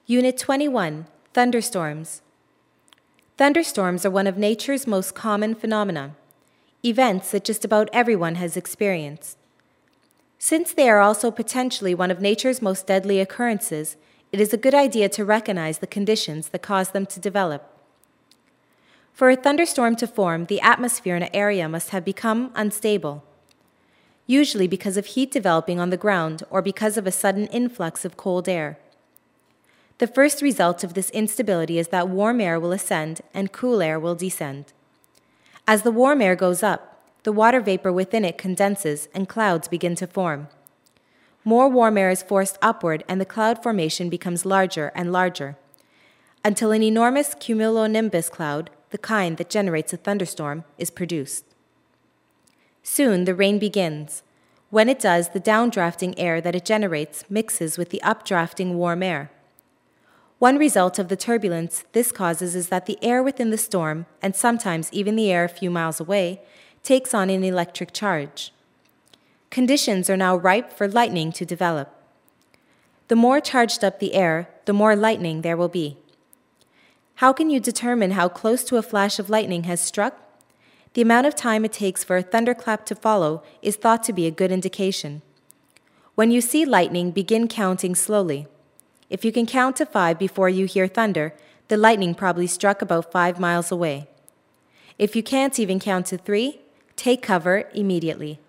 Unit 21, Thunderstorms. Thunderstorms are one of nature's most common phenomena, events that just about everyone has experienced. Since they are also potentially one of nature's most deadly occurrences, it is a good idea to recognize the conditions that cause them to develop. For a thunderstorm to form, the atmosphere in an area must have become unstable, usually because of heat developing on the ground or because of a sudden influx of cold air. The first result of this instability is that warm air will ascend and cool air will descend. As the warm air goes up, the water vapor within it condenses and clouds begin to form. More warm air is forced upward and the cloud formation becomes larger and larger, until an enormous cumulonimbus cloud, the kind that generates a thunderstorm, is produced. Soon the rain begins. When it does, the downdrafting air that it generates mixes with the updrafting warm air. One result of the turbulence this causes is that the air within the storm, and sometimes even the air a few miles away, takes on an electric charge. Conditions are now ripe for lightning to develop. The more charged up the air, the more lightning there will be. How can you determine how close to a flash of lightning has struck? The amount of time it takes for a thunderclap to follow is thought to be a good indication. When you see lightning, begin counting slowly. If you can count to 5 before you hear thunder, the lightning probably struck about 5 miles away. If you can't even count to 3, take cover immediately.